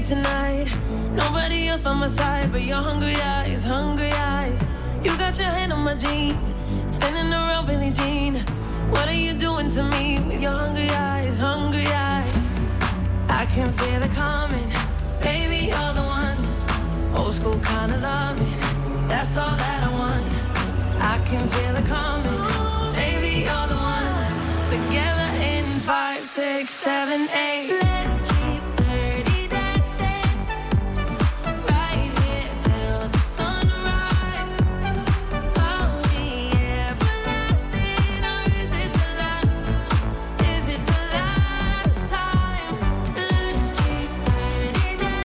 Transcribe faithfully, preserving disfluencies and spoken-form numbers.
tonight. Nobody else by my side, but your hungry eyes, hungry eyes. You got your hand on my jeans, spinning around Billie Jean. What are you doing to me with your hungry eyes, hungry eyes? I can feel it coming, baby, you're the one. Old school kind of loving, that's all that I want. I can feel it coming, baby, you're the one. Together in five, six, seven, eight.